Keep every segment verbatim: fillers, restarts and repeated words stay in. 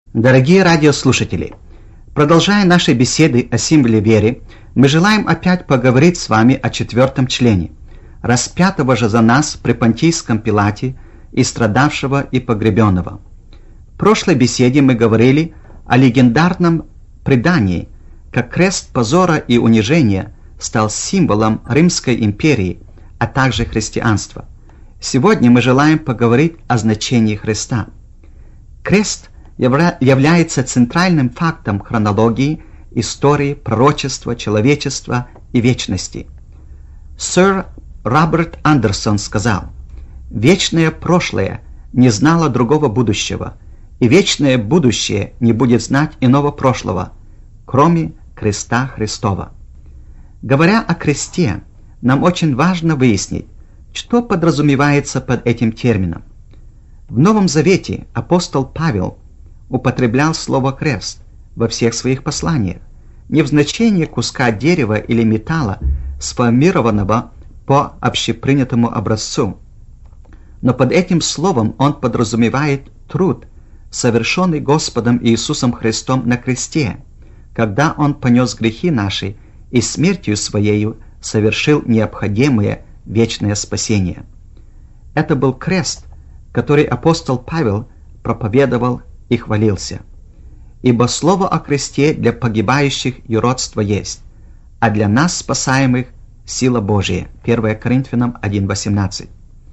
Дорогие радиослушатели, продолжая наши беседы о символе веры, мы желаем опять поговорить с вами о четвертом члене, распятого же за нас при Понтийском Пилате и страдавшего и погребенного. В прошлой беседе мы говорили о легендарном предании, как крест позора и унижения стал символом Римской империи, а также христианства. Сегодня мы желаем поговорить о значении Христа. Крест является центральным фактом хронологии, истории, пророчества, человечества и вечности. Сэр Роберт Андерсон сказал: «Вечное прошлое не знало другого будущего, и вечное будущее не будет знать иного прошлого, кроме креста Христова». Говоря о кресте, нам очень важно выяснить, что подразумевается под этим термином. В Новом Завете апостол Павел употреблял слово «крест» во всех своих посланиях, не в значении куска дерева или металла, сформированного по общепринятому образцу, но под этим словом он подразумевает труд, совершенный Господом Иисусом Христом на кресте, когда Он понес грехи наши и смертью Своею совершил необходимое вечное спасение. Это был крест, который апостол Павел проповедовал и хвалился. Ибо слово о кресте для погибающих юродство есть, а для нас, спасаемых, сила Божия. первое Коринфянам один восемнадцать.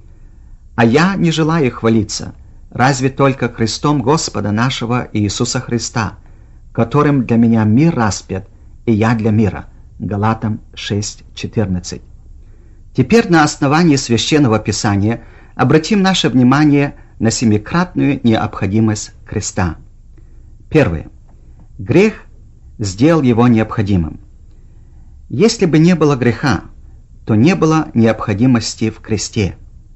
А я не желаю хвалиться, разве только крестом Господа нашего Иисуса Христа, которым для меня мир распят, и я для мира. Галатам шесть четырнадцать. Теперь на основании Священного Писания обратим наше внимание на семикратную необходимость креста. Первое. Грех сделал его необходимым. Если бы не было греха, то не было необходимости в кресте.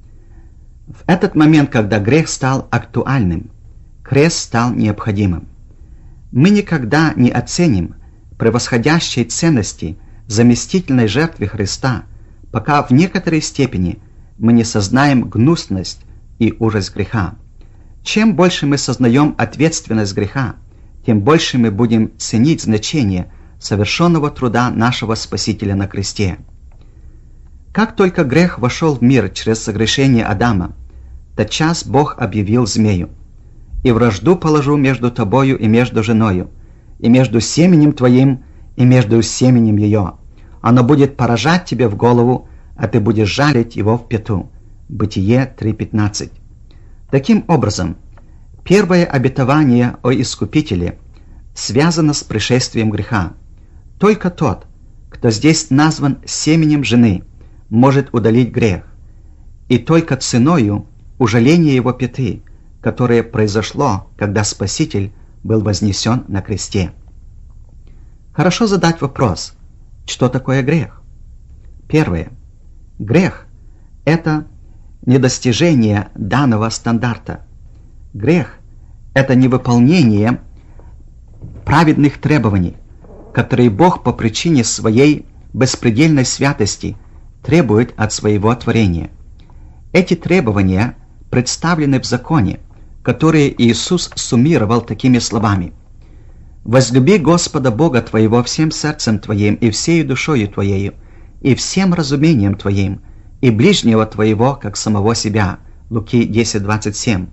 В этот момент, когда грех стал актуальным, крест стал необходимым. Мы никогда не оценим превосходящей ценности заместительной жертвы Христа, пока в некоторой степени мы не сознаем гнусность и ужас греха. Чем больше мы сознаем ответственность греха, тем больше мы будем ценить значение совершенного труда нашего Спасителя на кресте. Как только грех вошел в мир через согрешение Адама, тотчас Бог объявил змею: «И вражду положу между тобою и между женою, и между семенем твоим и между семенем ее. Оно будет поражать тебя в голову, а ты будешь жалить его в пяту». Бытие три пятнадцать. Таким образом, первое обетование о Искупителе связано с пришествием греха. Только тот, кто здесь назван семенем жены, может удалить грех, и только ценою ужаления его пяты, которое произошло, когда Спаситель был вознесен на кресте. Хорошо задать вопрос: что такое грех? Первое. Грех – это недостижение данного стандарта. Грех – это невыполнение праведных требований, которые Бог по причине своей беспредельной святости требует от своего творения. Эти требования представлены в законе, которые Иисус суммировал такими словами: «Возлюби Господа Бога твоего всем сердцем твоим и всею душою твоею, и всем разумением твоим, и ближнего твоего, как самого себя». Луки десять двадцать семь.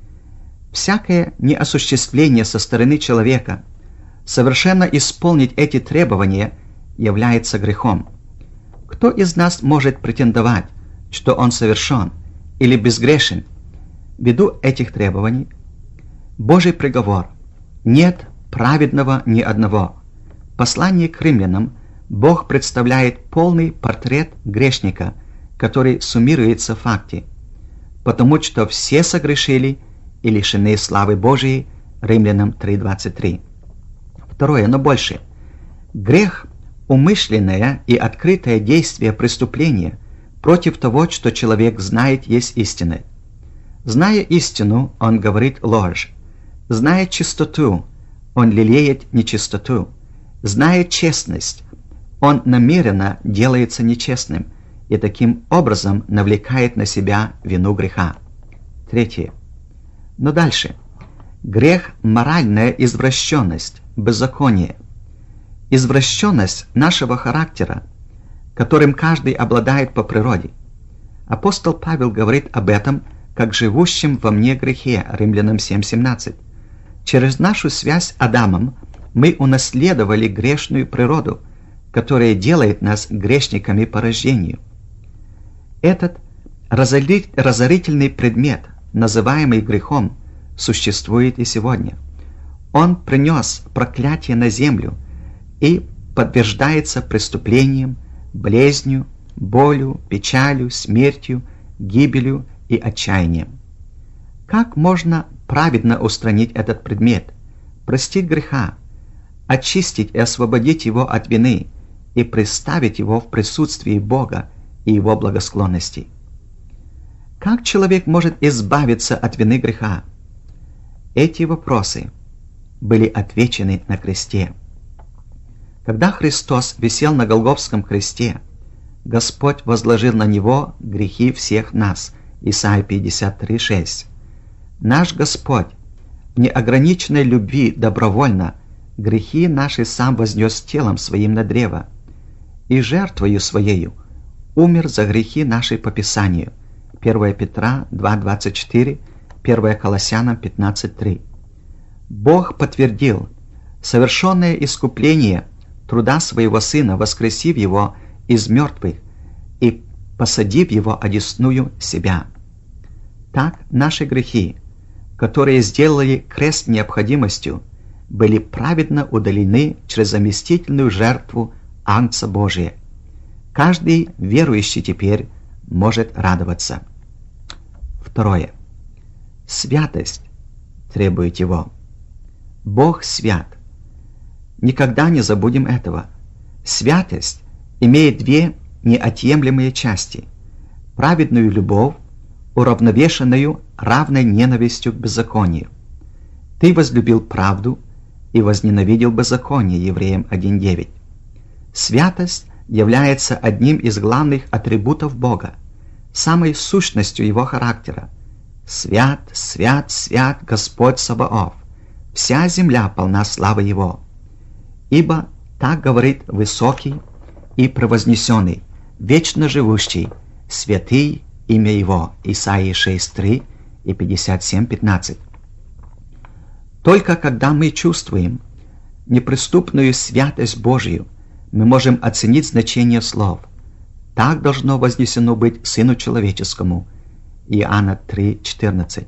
Всякое неосуществление со стороны человека совершенно исполнить эти требования является грехом. Кто из нас может претендовать, что он совершен или безгрешен ввиду этих требований? Божий приговор: нет праведного ни одного. В послании к римлянам Бог представляет полный портрет грешника, который суммируется в факте: потому что все согрешили и лишены славы Божией. Римлянам три двадцать три. Второе, но больше. Грех – умышленное и открытое действие преступления против того, что человек знает есть истина. Зная истину, он говорит ложь. Зная чистоту, он лелеет нечистоту. Зная честность, он намеренно делается нечестным и таким образом навлекает на себя вину греха. Третье. Но дальше. Грех – моральная извращенность, беззаконие. Извращенность нашего характера, которым каждый обладает по природе. Апостол Павел говорит об этом, как живущем во мне грехе, Римлянам семь семнадцать. Через нашу связь с Адамом мы унаследовали грешную природу, которая делает нас грешниками по рождению. Этот разорительный предмет, называемый грехом, существует и сегодня. Он принес проклятие на землю и подтверждается преступлением, болезнью, болью, печалью, смертью, гибелью и отчаянием. Как можно праведно устранить этот предмет, простить греха, очистить и освободить его от вины и представить его в присутствии Бога и его благосклонности? Как человек может избавиться от вины греха? Эти вопросы были отвечены на кресте. Когда Христос висел на Голгофском кресте, Господь возложил на Него грехи всех нас. Исайя пятьдесят три шесть. Наш Господь в неограниченной любви добровольно грехи наши сам вознес телом своим на древо и жертвою своею умер за грехи наши по Писанию. первое Петра два двадцать четыре, первое Колоссянам пятнадцать три. Бог подтвердил совершенное искупление труда своего Сына, воскресив Его из мертвых и посадив Его одесную себя. Так наши грехи, которые сделали крест необходимостью, были праведно удалены через заместительную жертву Агнца Божия. Каждый верующий теперь может радоваться. Второе. Святость требует Его. Бог свят. Никогда не забудем этого. Святость имеет две неотъемлемые части. Праведную любовь, уравновешенную равной ненавистью к беззаконию. Ты возлюбил правду и возненавидел беззаконие, Евреям один девять. Святость является одним из главных атрибутов Бога, самой сущностью Его характера. Свят, свят, свят Господь Саваоф, вся земля полна славы Его. Ибо так говорит высокий и превознесенный, вечно живущий, святый имя Его. Исайя шесть три и пятьдесят семь пятнадцать. Только когда мы чувствуем неприступную святость Божию, мы можем оценить значение слов. Так должно вознесено быть Сыну Человеческому. Иоанна три четырнадцать.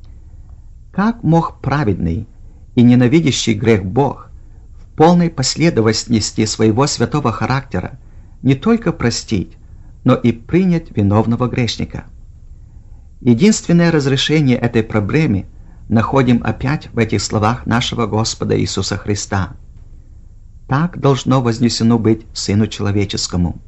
Как мог праведный и ненавидящий грех Бог в полной последовательности своего святого характера не только простить, но и принять виновного грешника? Единственное разрешение этой проблеме находим опять в этих словах нашего Господа Иисуса Христа. Так должно вознесено быть Сыну Человеческому.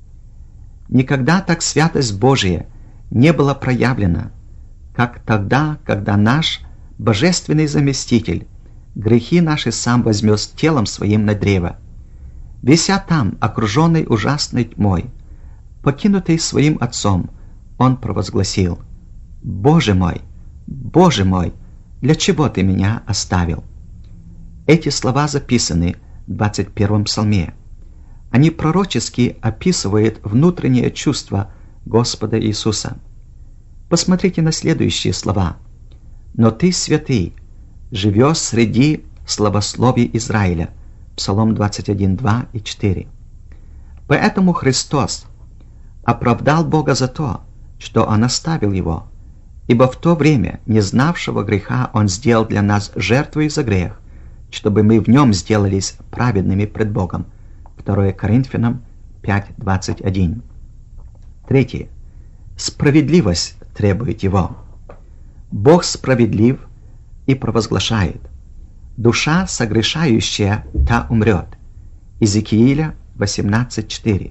Никогда так святость Божия не была проявлена, как тогда, когда наш Божественный Заместитель грехи наши сам возмес телом своим на древо. Вися там, окруженный ужасной тьмой, покинутый своим Отцом, Он провозгласил: «Боже мой, Боже мой, для чего Ты меня оставил?» Эти слова записаны в двадцать первом псалме. Они пророчески описывают внутреннее чувство Господа Иисуса. Посмотрите на следующие слова. «Но Ты святый, живешь среди славословий Израиля». Псалом двадцать один два и четыре. Поэтому Христос оправдал Бога за то, что Он оставил Его, ибо в то время, не знавшего греха, Он сделал для нас жертву за грех, чтобы мы в Нем сделались праведными пред Богом. второе Коринфянам пять двадцать один. Третье. Справедливость требует Его. Бог справедлив и провозглашает: «Душа согрешающая, та умрет». Иезекииля восемнадцать четыре.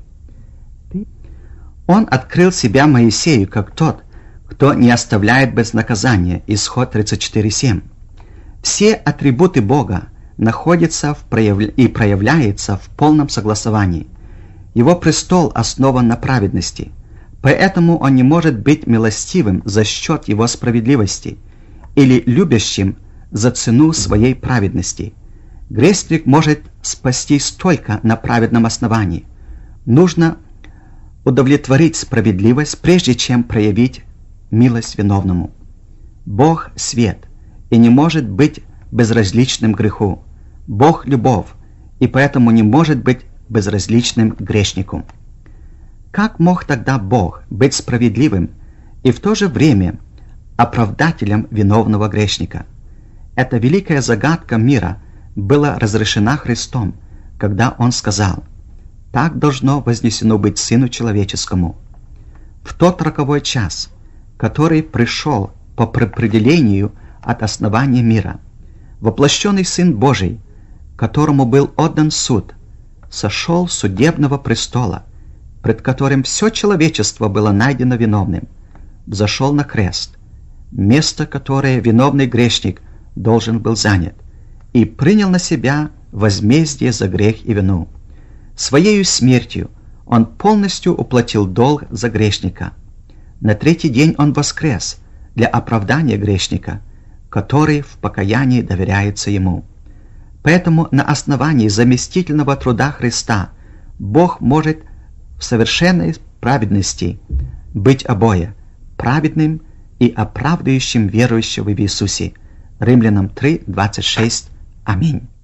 Он открыл себя Моисею как тот, кто не оставляет без наказания. Исход тридцать четыре семь. Все атрибуты Бога находятся в прояв... и проявляются в полном согласовании. Его престол основан на праведности, поэтому Он не может быть милостивым за счет Его справедливости или любящим за цену своей праведности. Грешник может спастись только на праведном основании. Нужно удовлетворить справедливость, прежде чем проявить милость виновному. Бог – свет и не может быть безразличным к греху. Бог – любовь и поэтому не может быть безразличным к грешнику. Как мог тогда Бог быть справедливым и в то же время оправдателем виновного грешника? Эта великая загадка мира была разрешена Христом, когда Он сказал: «Так должно вознесено быть Сыну Человеческому». В тот роковой час, который пришел по предопределению от основания мира, воплощенный Сын Божий, которому был отдан суд, сошел с судебного престола, пред которым все человечество было найдено виновным, взошел на крест, место, которое виновный грешник должен был занять, и принял на себя возмездие за грех и вину. Своею смертью Он полностью уплатил долг за грешника. На третий день Он воскрес для оправдания грешника, который в покаянии доверяется Ему. Поэтому на основании заместительного труда Христа Бог может в совершенной праведности быть обои – праведным и оправдывающим верующего в Иисусе. Римлянам три, двадцать шесть. Аминь.